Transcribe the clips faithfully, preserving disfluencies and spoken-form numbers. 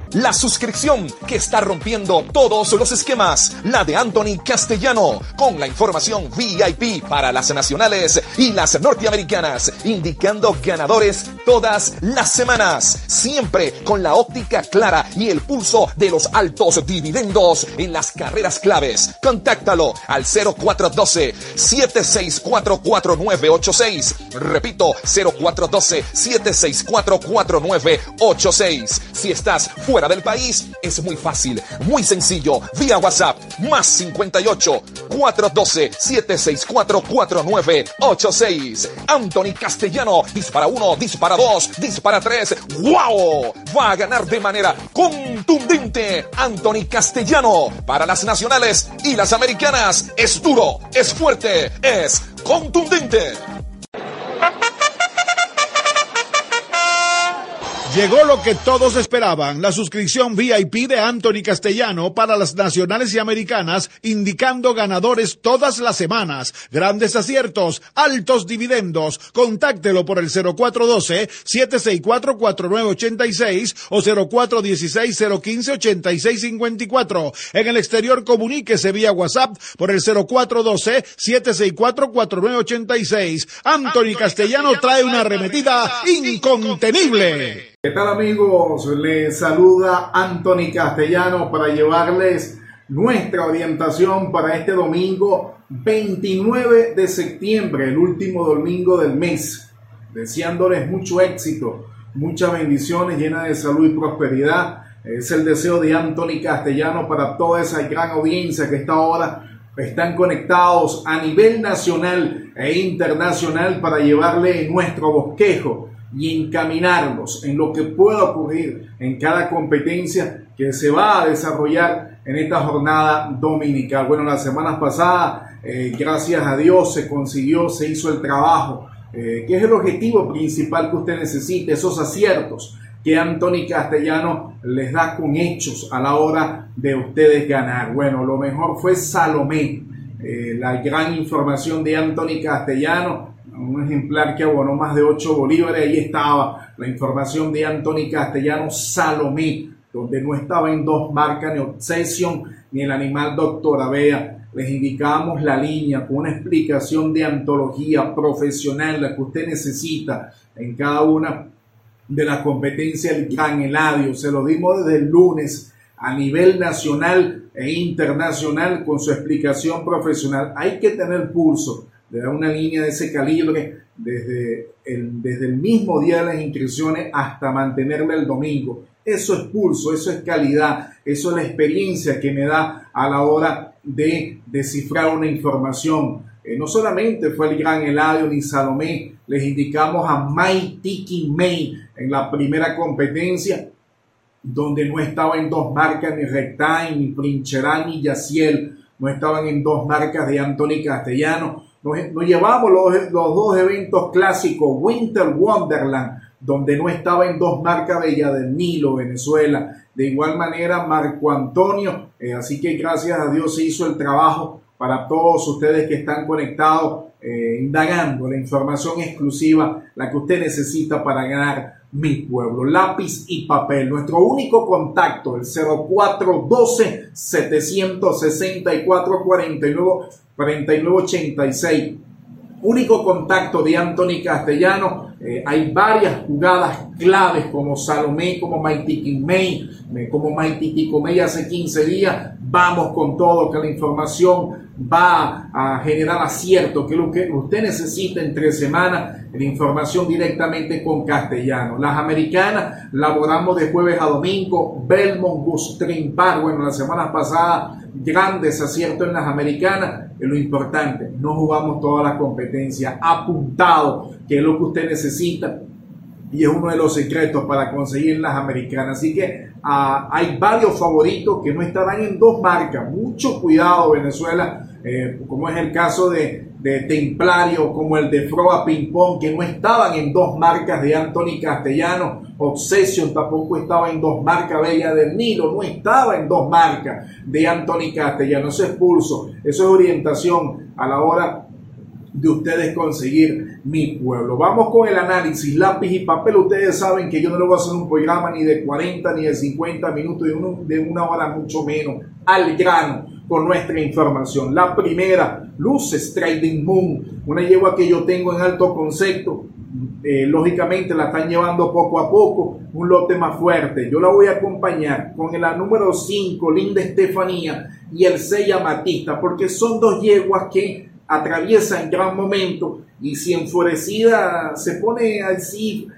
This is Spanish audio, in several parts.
La suscripción que está rompiendo todos los esquemas, la de Anthony Castellano, con la información V I P para las nacionales y las norteamericanas, indicando ganadores todas las semanas, siempre con la óptica clara y el pulso de los altos dividendos en las carreras claves. Contáctalo al cero cuatro uno dos, siete seis cuatro, cuatro nueve ocho seis. Repito, cero cuatro uno dos, siete seis cuatro, cuatro nueve ocho seis. Si estás fuera del país, es muy fácil, muy sencillo, vía WhatsApp, más cincuenta y ocho, cuatro uno dos, siete seis cuatro, cuatro nueve ocho seis. Anthony Castellano, dispara uno, dispara dos, dispara tres. ¡Wow! Va a ganar de manera contundente Anthony Castellano. Para las nacionales y las americanas, es duro, es fuerte, es contundente. Llegó lo que todos esperaban, la suscripción V I P de Anthony Castellano para las nacionales y americanas, indicando ganadores todas las semanas, grandes aciertos, altos dividendos. Contáctelo por el cero cuatro uno dos, siete seis cuatro, cuatro nueve ocho seis o cero cuatro uno seis, cero uno cinco, ocho seis cinco cuatro. En el exterior, comuníquese vía WhatsApp por el cero cuatro uno dos, siete seis cuatro, cuatro nueve ocho seis. Anthony Castellano trae una arremetida incontenible. ¿Qué tal, amigos? Les saluda Anthony Castellano para llevarles nuestra orientación para este domingo veintinueve de septiembre, el último domingo del mes. Deseándoles mucho éxito, muchas bendiciones llenas de salud y prosperidad. Es el deseo de Anthony Castellano para toda esa gran audiencia que a esta hora están conectados a nivel nacional e internacional para llevarle nuestro bosquejo y encaminarlos en lo que pueda ocurrir en cada competencia que se va a desarrollar en esta jornada dominical. Bueno, las semanas pasadas, eh, gracias a Dios, se consiguió, se hizo el trabajo, eh, que es el objetivo principal que usted necesita, esos aciertos que Anthony Castellano les da con hechos a la hora de ustedes ganar. Bueno, lo mejor fue Salomé, eh, la gran información de Anthony Castellano, un ejemplar que abonó más de ocho bolívares. Ahí estaba la información de Anthony Castellano, Salomé, donde no estaba en dos marcas ni Obsession ni el animal Doctor Avea. Les indicábamos la línea con una explicación de antología profesional, la que usted necesita en cada una de las competencias del Gran Eladio. Se lo dimos desde el lunes a nivel nacional e internacional con su explicación profesional. Hay que tener pulso de dar una línea de ese calibre desde el, desde el mismo día de las inscripciones hasta mantenerla el domingo. Eso es pulso, eso es calidad, eso es la experiencia que me da a la hora de descifrar una información. Eh, no solamente fue el Gran Eladio ni Salomé, les indicamos a Mai Tiki May en la primera competencia, donde no estaba en dos marcas ni Rectime, ni Princherán, ni Yaciel, no estaban en dos marcas de Anthony Castellano. Nos, nos llevamos los, los dos eventos clásicos, Winter Wonderland, donde no estaba en dos marcas Bella del Nilo, Venezuela. De igual manera, Marco Antonio. Eh, así que gracias a Dios se hizo el trabajo para todos ustedes que están conectados, eh, indagando la información exclusiva, la que usted necesita para ganar mi pueblo. Lápiz y papel. Nuestro único contacto, el cero cuatro uno dos, siete seis cuatro, cuatro nueve ocho seis. Único contacto de Anthony Castellano. Eh, hay varias jugadas claves como Salomé, como Maitiki May, como Maitiki Comey hace quince días. Vamos con todo, que la información va a generar acierto, que es lo que usted necesita entre semanas, la información directamente con Castellano. Las americanas laboramos de jueves a domingo. Belmont, Gulfstream Park, bueno, las semanas pasadas grandes aciertos en las americanas. Es lo importante, no jugamos toda la competencia, apuntado, que es lo que usted necesita y es uno de los secretos para conseguir las americanas. Así que uh, hay varios favoritos que no estarán en dos marcas. Mucho cuidado, Venezuela, eh, como es el caso de, de Templario, como el de Froa Ping Pong, que no estaban en dos marcas de Anthony Castellano. Obsession tampoco estaba en dos marcas. Bella del Nilo no estaba en dos marcas de Anthony Castellano. Eso es pulso, eso es orientación a la hora de ustedes conseguir mi pueblo. Vamos con el análisis, lápiz y papel. Ustedes saben que yo no le voy a hacer un programa ni de cuarenta ni de cincuenta minutos, de, uno, de una hora mucho menos, al grano con nuestra información. La primera, Luces Trading Moon, una yegua que yo tengo en alto concepto. Eh, lógicamente la están llevando poco a poco, un lote más fuerte. Yo la voy a acompañar con el número cinco, Linda Estefanía, y el seis, Amatista, porque son dos yeguas que atraviesan gran momento, y si enfurecida se pone así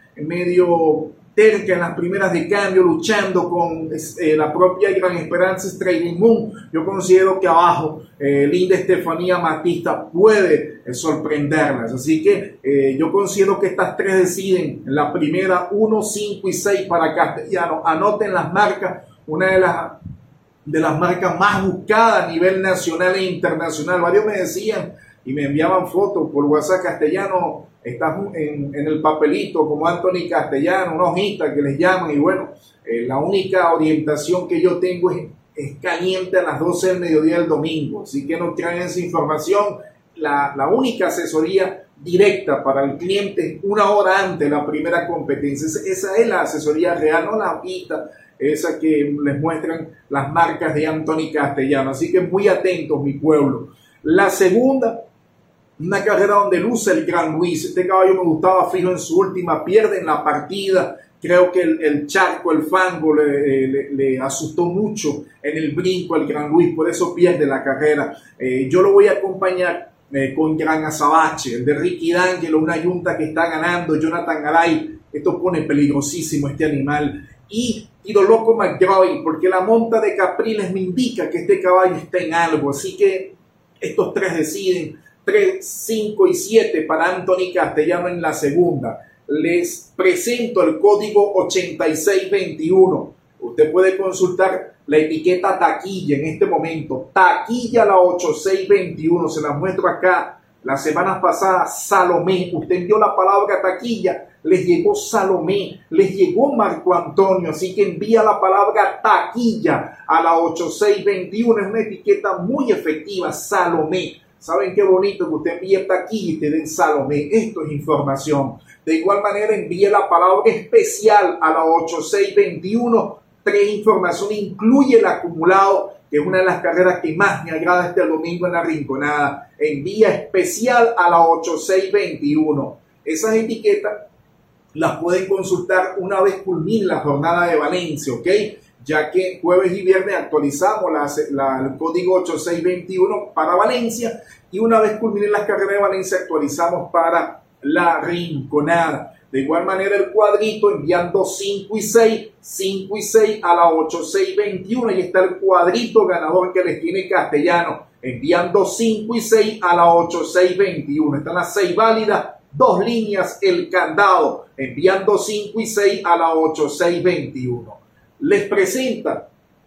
medio terca en las primeras de cambio, luchando con eh, la propia Gran Esperanza Trading Moon, yo considero que abajo eh, Linda Estefanía, Amatista puede eh, sorprenderlas. Así que eh, yo considero que estas tres deciden en la primera, uno, cinco y seis para Castellano. Anoten las marcas, una de las de las marcas más buscadas a nivel nacional e internacional. Varios me decían y me enviaban fotos por WhatsApp: Castellano, estás en, en el papelito como Anthony Castellano, una hojita que les llaman. Y bueno, eh, la única orientación que yo tengo es, es caliente a las doce del mediodía del domingo, así que no traen esa información. La, la única asesoría directa para el cliente una hora antes de la primera competencia, esa, esa es la asesoría real, no la hojita esa que les muestran las marcas de Anthony Castellano. Así que muy atentos, mi pueblo. La segunda, una carrera donde luce el Gran Luis. Este caballo me gustaba fijo en su última, pierde en la partida. Creo que el, el charco, el fango le, le, le asustó mucho en el brinco al Gran Luis, por eso pierde la carrera. Eh, yo lo voy a acompañar eh, con Gran Azabache, el de Ricky D'Angelo, una yunta que está ganando, Jonathan Garay. Esto pone peligrosísimo este animal. Y Tiro Loco McGraw, porque la monta de Capriles me indica que este caballo está en algo. Así que estos tres deciden, tres, cinco y siete para Anthony Castellano en la segunda. Les presento el código ochenta y seis veintiuno. Usted puede consultar la etiqueta taquilla en este momento. Taquilla la ochenta y seis veintiuno. Se la muestro acá. La semana pasada, Salomé. Usted envió la palabra taquilla. Les llegó Salomé. Les llegó Marco Antonio. Así que envía la palabra taquilla a la ochenta y seis veintiuno. Es una etiqueta muy efectiva. Salomé. ¿Saben qué bonito que usted envíe taquilla y te den Salomé? Esto es información. De igual manera, envíe la palabra especial a la ochenta y seis veintiuno. Tres información, incluye el acumulado, que es una de las carreras que más me agrada este domingo en la Rinconada. Envía especial a la ochenta y seis veintiuno. Esas etiquetas las pueden consultar una vez culmine la jornada de Valencia, ¿ok? Ya que jueves y viernes actualizamos la, la, el código ochenta y seis veintiuno para Valencia, y una vez culminen las carreras de Valencia actualizamos para la Rinconada. De igual manera el cuadrito, enviando cinco y seis, cinco y seis a la ochenta y seis veintiuno, y está el cuadrito ganador que les tiene Castellano, enviando cinco y seis a la ochenta y seis veintiuno. Están las seis válidas, dos líneas, el candado, enviando cinco y seis a la ochenta y seis veintiuno. Les presenta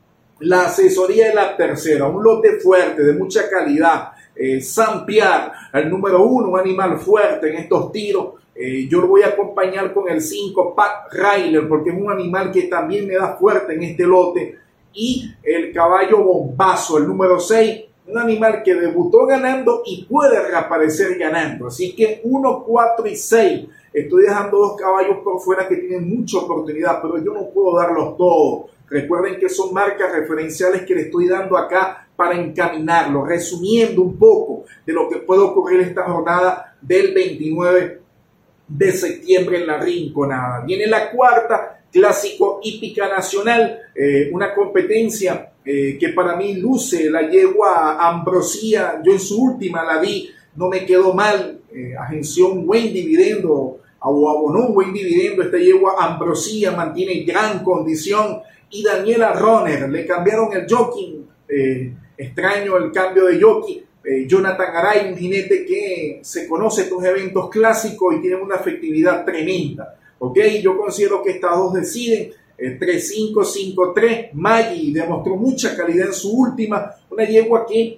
la asesoría de la tercera, un lote fuerte, de mucha calidad. Eh, Saint-Pierre, el número uno, un animal fuerte en estos tiros. Eh, yo lo voy a acompañar con el cinco, Pat Ryler, porque es un animal que también me da fuerte en este lote. Y el caballo Bombazo, el número seis, un animal que debutó ganando y puede reaparecer ganando. Así que uno, cuatro y seis. Estoy dejando dos caballos por fuera que tienen mucha oportunidad, pero yo no puedo darlos todos. Recuerden que son marcas referenciales que le estoy dando acá para encaminarlo, resumiendo un poco de lo que puede ocurrir esta jornada del veintinueve de septiembre en la Rinconada. Viene la cuarta, Clásico Hípica Nacional, eh, una competencia eh, que para mí luce la yegua Ambrosía. Yo en su última la vi, no me quedó mal, eh, agenció un buen dividendo, o abonó un buen dividendo. Esta yegua Ambrosía mantiene gran condición. Y Daniela Roner, le cambiaron el jockey, eh, extraño el cambio de jockey. Eh, Jonathan Garay, un jinete que se conoce estos eventos clásicos y tiene una efectividad tremenda. ¿Ok? Yo considero que estas dos deciden. Eh, tres cinco, cinco tres. Maggi demostró mucha calidad en su última. Una yegua que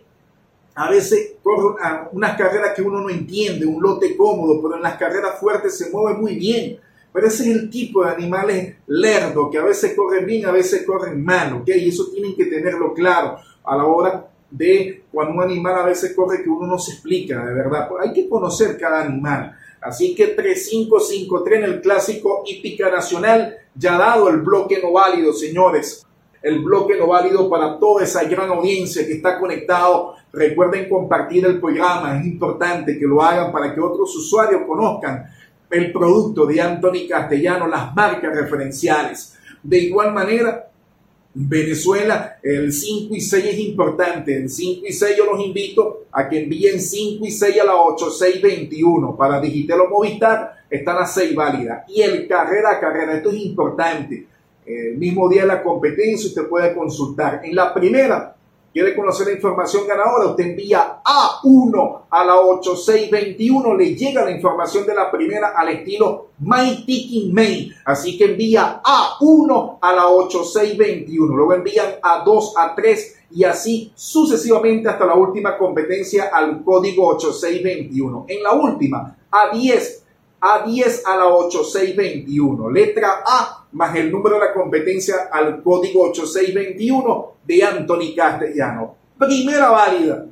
a veces corre una, unas carreras que uno no entiende, un lote cómodo, pero en las carreras fuertes se mueve muy bien. Pero ese es el tipo de animales lerdos, que a veces corren bien, a veces corren mal, ¿ok? Y eso tienen que tenerlo claro a la hora de cuando un animal a veces corre que uno no se explica, de verdad. Hay que conocer cada animal. Así que tres cinco cinco tres en el clásico hípica nacional, ya dado el bloque no válido, señores. El bloque no válido para toda esa gran audiencia que está conectado. Recuerden compartir el programa, es importante que lo hagan para que otros usuarios conozcan el producto de Anthony Castellano, las marcas referenciales. De igual manera, Venezuela, el cinco y seis es importante. El cinco y seis yo los invito a que envíen cinco y seis a la ocho seis veintiuno. Para Digitel o Movistar están las seis válidas. Y el carrera a carrera, esto es importante. El mismo día de la competencia usted puede consultar. En la primera, quiere conocer la información ganadora, usted envía A uno a la ocho seis veintiuno, le llega la información de la primera al estilo My Ticking Main, así que envía A uno a la ocho seis veintiuno, luego envían A dos, A tres y así sucesivamente hasta la última competencia al código ocho seis veintiuno. En la última, A diez, A diez a la ocho seis veintiuno, letra A más el número de la competencia al código ocho seis veintiuno de Anthony Castellano. Primera válida,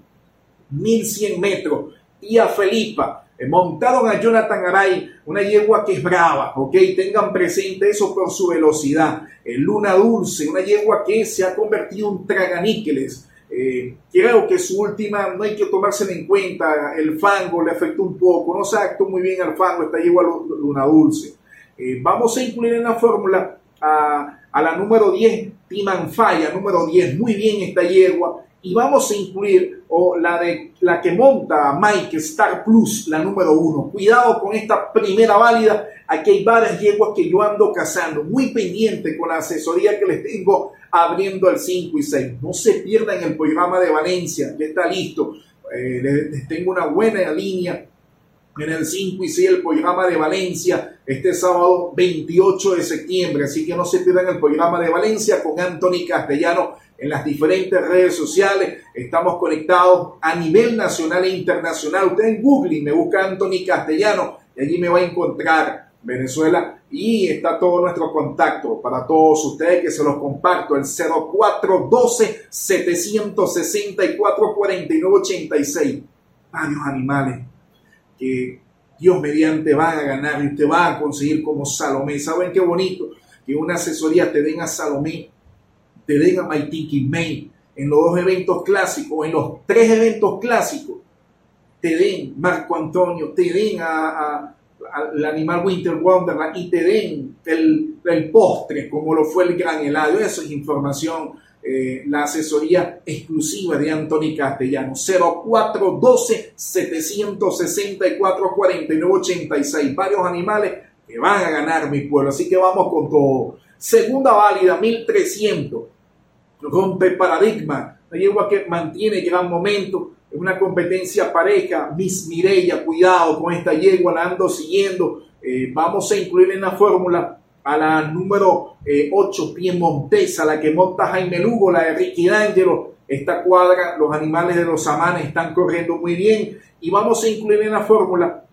mil cien metros, Tía Felipa, eh, montaron a Jonathan Aray, una yegua que es brava, ok, tengan presente eso por su velocidad. Eh, Luna Dulce, una yegua que se ha convertido en traganíqueles. Eh, creo que su última no hay que tomársela en cuenta, el fango le afectó un poco, no se actuó muy bien al fango esta yegua Luna Dulce. Eh, vamos a incluir en la fórmula a, a la número diez, Timanfaya, número diez, muy bien esta yegua, y vamos a incluir o la, de, la que monta Mike Star Plus, la número uno. Cuidado con esta primera válida, aquí hay varias yeguas que yo ando cazando, muy pendiente con la asesoría que les tengo abriendo el cinco y seis. No se pierdan el programa de Valencia, ya está listo, eh, les, les tengo una buena línea en el cinco y seis, el programa de Valencia, este sábado veintiocho de septiembre, así que no se pierdan el programa de Valencia con Anthony Castellano en las diferentes redes sociales. Estamos conectados a nivel nacional e internacional. Usted en Google me busca Anthony Castellano y allí me va a encontrar Venezuela y está todo nuestro contacto para todos ustedes que se los comparto, el cero cuatro uno dos, siete seis cuatro, cuatro nueve ocho seis. Varios animales que Dios mediante van a ganar y usted va a conseguir como Salomé. ¿Saben qué bonito? Que una asesoría te den a Salomé, te den a My Ticking Main en los dos eventos clásicos, en los tres eventos clásicos, te den Marco Antonio, te den a, a, a, al animal Winter Wonderland y te den el, el postre como lo fue el Gran Eladio. Eso es información. Eh, la asesoría exclusiva de Anthony Castellano, cero cuatro uno dos, siete seis cuatro, cuatro nueve ocho seis. Varios animales que van a ganar mi pueblo, así que vamos con todo. Segunda válida, mil trescientos, rompe paradigma, una yegua que mantiene gran momento, es una competencia pareja. Miss Mireya, cuidado con esta yegua, la ando siguiendo. Eh, vamos a incluir en la fórmula a la número eh, ocho, Piemontesa, la que monta Jaime Lugo, la de Ricky D'Angelo. Esta cuadra, los animales de los Amanes están corriendo muy bien. Y vamos a incluir en la fórmula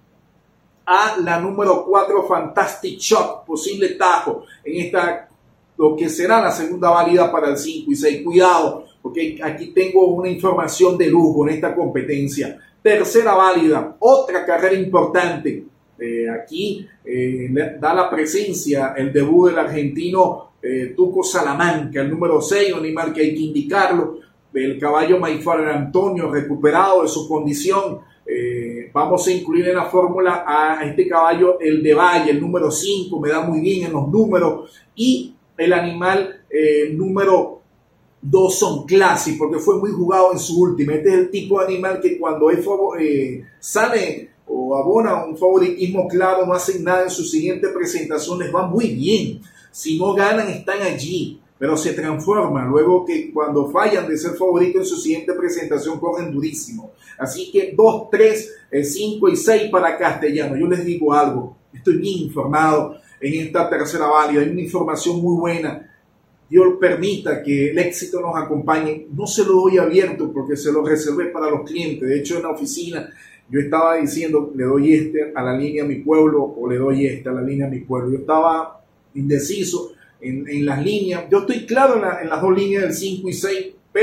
a la número cuatro, Fantastic Shock, posible tajo en esta, lo que será la segunda válida para el cinco y seis. Cuidado, porque aquí tengo una información de lujo en esta competencia. Tercera válida, otra carrera importante. Eh, aquí eh, da la presencia el debut del argentino eh, Tuco Salamanca, el número seis, un animal que hay que indicarlo. El caballo Mayfarer Antonio, recuperado de su condición. Eh, vamos a incluir en la fórmula a este caballo, el de Valle, el número cinco, me da muy bien en los números. Y el animal eh, número dos, Son Classic, porque fue muy jugado en su última. Este es el tipo de animal que cuando es, eh, sale o abona un favoritismo claro, no hacen nada en su siguiente presentación, les va muy bien. Si no ganan, están allí, pero se transforman luego que cuando fallan de ser favorito en su siguiente presentación, corren durísimo. Así que dos, tres, cinco y seis para Castellano. Yo les digo algo, estoy bien informado en esta tercera válida, hay una información muy buena. Dios permita que el éxito nos acompañe. No se lo doy abierto porque se lo reservé para los clientes. De hecho, en la oficina yo estaba diciendo, le doy este a la línea Mi Pueblo o le doy este a la línea Mi Pueblo. Yo estaba indeciso en, en las líneas. Yo estoy claro en, la, en las dos líneas del cinco y seis, pero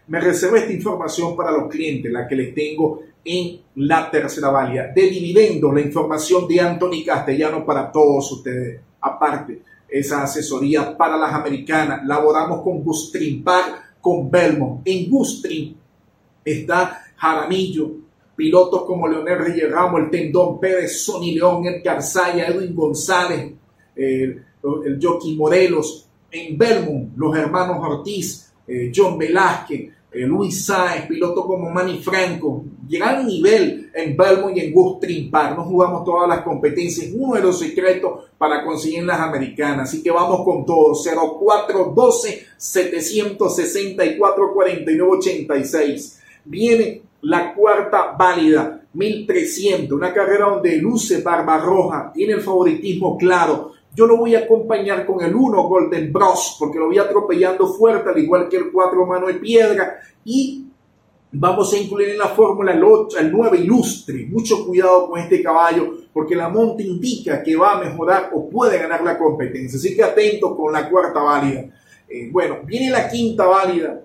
me reservé esta información para los clientes, la que les tengo en la tercera válida. De dividendos, la información de Anthony Castellano para todos ustedes. Aparte, esa asesoría para las americanas. Laboramos con Gulfstream Park, con Belmont. En Gulfstream está Jaramillo, pilotos como Leonel Reyes Ramos, el Tendón Pérez, Sonny León, Edgar Zaya, Edwin González, eh, el Jockey Morelos. En Belmont, los hermanos Ortiz, eh, John Velázquez, eh, Luis Sáenz, pilotos como Manny Franco. Gran nivel en Belmont y en Gulfstream Park. No jugamos todas las competencias. Uno de los secretos para conseguir las americanas. Así que vamos con todo. cero cuatro uno dos, siete seis cuatro, cuatro nueve ocho seis. Viene la cuarta válida, mil trescientos. Una carrera donde luce Barbarroja. Tiene el favoritismo claro. Yo lo voy a acompañar con el uno Golden Bros, porque lo voy atropellando fuerte, al igual que el cuatro Mano de Piedra. Y vamos a incluir en la fórmula el, ocho, el nueve Ilustre. Mucho cuidado con este caballo, porque la monta indica que va a mejorar o puede ganar la competencia. Así que atento con la cuarta válida. Eh, bueno, viene la quinta válida.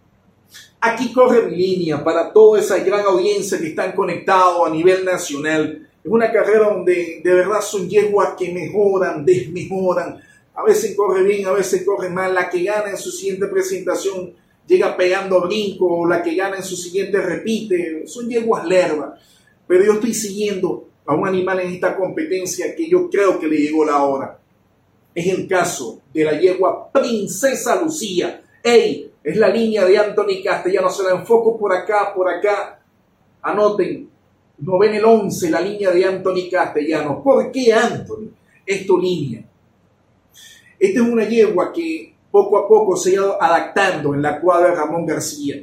Aquí corre mi línea para toda esa gran audiencia que están conectados a nivel nacional. Es una carrera donde de verdad son yeguas que mejoran, desmejoran. A veces corre bien, a veces corre mal. La que gana en su siguiente presentación llega pegando brinco, la que gana en su siguiente repite. Son yeguas lervas. Pero yo estoy siguiendo a un animal en esta competencia que yo creo que le llegó la hora. Es el caso de la yegua Princesa Lucía. ¡Ey! Es la línea de Anthony Castellano. Se la enfoco por acá, por acá. Anoten. No ven el once, la línea de Anthony Castellano. ¿Por qué Anthony? Es tu línea. Esta es una yegua que poco a poco se ha ido adaptando en la cuadra de Ramón García.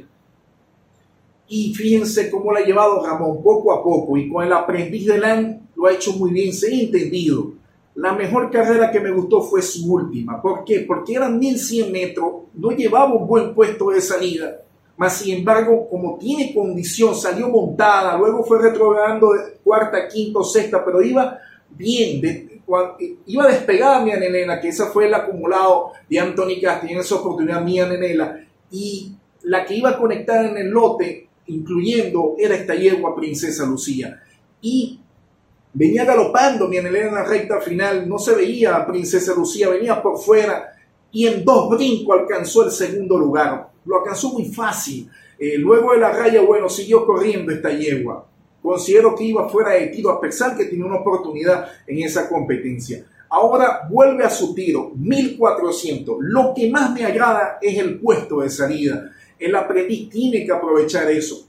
Y fíjense cómo la ha llevado Ramón poco a poco. Y con el aprendiz de Lan lo ha hecho muy bien. Se ha entendido. La mejor carrera que me gustó fue su última. ¿Por qué? Porque eran mil cien metros. No llevaba un buen puesto de salida. Mas, sin embargo, como tiene condición, salió montada, luego fue retrogradando de cuarta, quinta, sexta, pero iba bien, de, cuando, iba despegada Mía Nenela, que esa fue el acumulado de Anthony Castellano en esa oportunidad, Mía Nenela, y la que iba conectada en el lote, incluyendo, era esta yegua Princesa Lucía. Y venía galopando Mía Nenela en la recta final, no se veía a Princesa Lucía, venía por fuera, y en dos brincos alcanzó el segundo lugar. Lo alcanzó muy fácil. Eh, luego de la raya, bueno, siguió corriendo esta yegua. Considero que iba fuera de tiro, a pesar que tenía una oportunidad en esa competencia. Ahora vuelve a su tiro, mil cuatrocientos. Lo que más me agrada es el puesto de salida. El aprendiz tiene que aprovechar eso.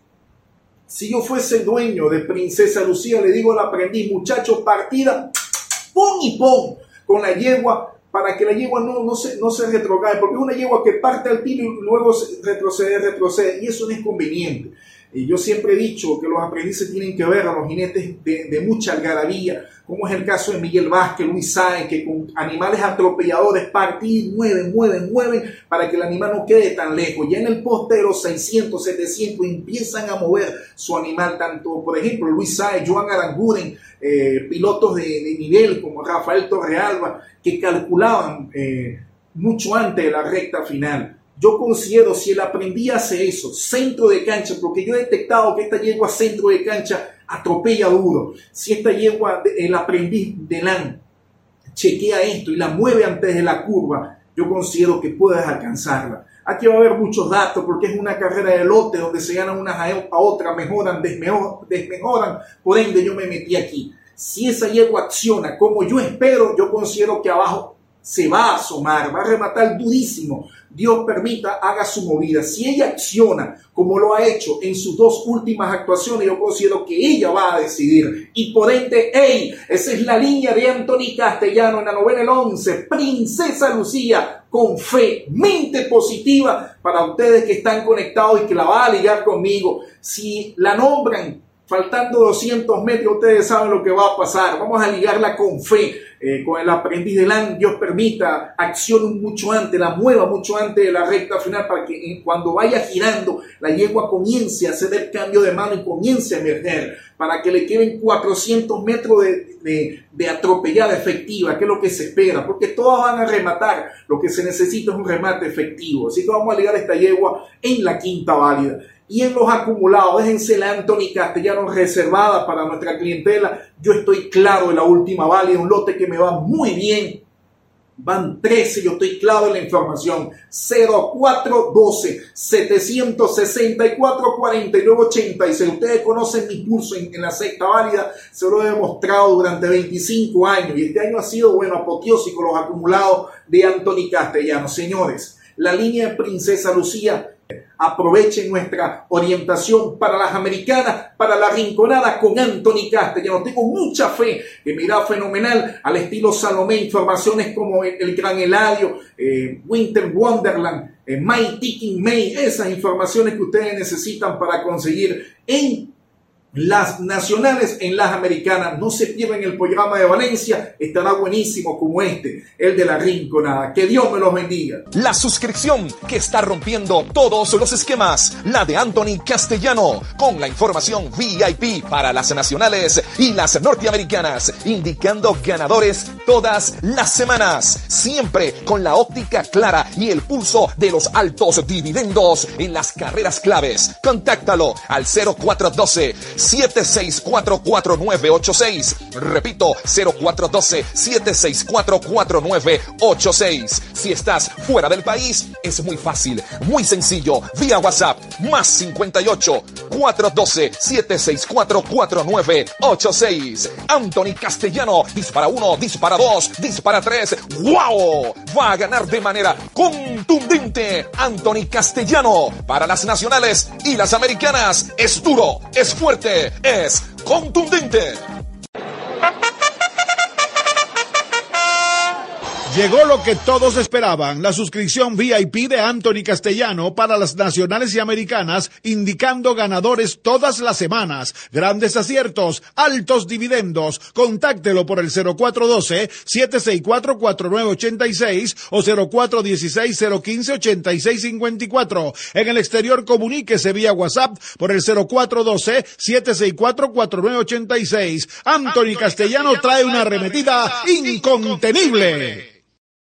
Si yo fuese dueño de Princesa Lucía, le digo al aprendiz, muchacho, partida, pon y pon con la yegua, para que la yegua no, no, se, no se retrograde, porque es una yegua que parte al tiro y luego retrocede, retrocede, y eso no es conveniente. Y yo siempre he dicho que los aprendices tienen que ver a los jinetes de, de mucha algarabía, como es el caso de Miguel Vázquez, Luis Sáenz, que con animales atropelladores parten, mueven, mueven, mueven, para que el animal no quede tan lejos. Ya en el poste de los seiscientos, setecientos empiezan a mover su animal, tanto, por ejemplo, Luis Sáenz, Joan Aranguren, eh, pilotos de, de nivel como Rafael Torrealba, que calculaban eh, mucho antes de la recta final. Yo considero, si el aprendiz hace eso, centro de cancha, porque yo he detectado que esta yegua centro de cancha atropella duro. Si esta yegua, el aprendiz de Lan, chequea esto y la mueve antes de la curva, yo considero que puedes alcanzarla. Aquí va a haber muchos datos porque es una carrera de lote donde se ganan unas a otras, mejoran, desmejoran, por ende yo me metí aquí. Si esa yegua acciona como yo espero, yo considero que abajo se va a asomar, va a rematar durísimo. Dios permita, haga su movida. Si ella acciona como lo ha hecho en sus dos últimas actuaciones, yo considero que ella va a decidir. Y por ende, ¡ey! Esa es la línea de Anthony Castellano en la novena el once. Princesa Lucía, con fe, mente positiva para ustedes que están conectados y que la va a ligar conmigo. Si la nombran faltando doscientos metros, ustedes saben lo que va a pasar. Vamos a ligarla con fe, eh, con el aprendiz del año. Dios permita, accione mucho antes, la mueva mucho antes de la recta final para que eh, cuando vaya girando, la yegua comience a hacer el cambio de mano y comience a emerger, para que le queden cuatrocientos metros de, de, de atropellada efectiva, que es lo que se espera, porque todas van a rematar. Lo que se necesita es un remate efectivo. Así que vamos a ligar esta yegua en la quinta válida. Y en los acumulados, déjense la Anthony Castellano reservada para nuestra clientela. Yo estoy claro de la última válida, un lote que me va muy bien. Van trece, yo estoy claro en la información. cero cuatro doce, setecientos sesenta y cuatro, cuarenta y nueve ochenta y seis. Ustedes conocen mi pulso en, en la sexta válida, se lo he demostrado durante veinticinco años. Y este año ha sido, bueno, apoteósico los acumulados de Anthony Castellano. Señores, la línea de Princesa Lucía. Aprovechen nuestra orientación para las americanas, para la rinconada con Anthony Castellano. Tengo mucha fe que me irá fenomenal al estilo Salomé. Informaciones como el, el Gran Eladio, eh, Winter Wonderland, eh, My Ticking May. Esas informaciones que ustedes necesitan para conseguir en las nacionales, en las americanas. No se pierdan el programa de Valencia, estará buenísimo como este, el de la rinconada. Que Dios me los bendiga. La suscripción que está rompiendo todos los esquemas, la de Anthony Castellano, con la información V I P para las nacionales y las norteamericanas, indicando ganadores todas las semanas, siempre con la óptica clara y el pulso de los altos dividendos en las carreras claves. Contáctalo al cero cuatro doce, siete seis cuatro, cuatro nueve ocho seis. Repito, cero cuatro doce, siete seis cuatro, cuatro nueve ocho seis. Si estás fuera del país, es muy fácil, muy sencillo. Vía WhatsApp, más cincuenta y ocho, cuatrocientos doce, setecientos sesenta y cuatro, cuarenta y nueve ochenta y seis. Anthony Castellano, dispara uno, dispara dos, dispara tres. ¡Wow! Va a ganar de manera contundente. Anthony Castellano, para las nacionales y las americanas, es duro, es fuerte, es contundente. Llegó lo que todos esperaban, la suscripción V I P de Anthony Castellano para las nacionales y americanas, indicando ganadores todas las semanas, grandes aciertos, altos dividendos. Contáctelo por el cero cuatro doce, siete seis cuatro, cuatro nueve ocho seis o cero cuatro dieciséis, cero quince, ochenta y seis cincuenta y cuatro. En el exterior, comuníquese vía WhatsApp por el cero cuatro doce, siete seis cuatro, cuatro nueve ocho seis. Anthony Castellano trae una arremetida incontenible.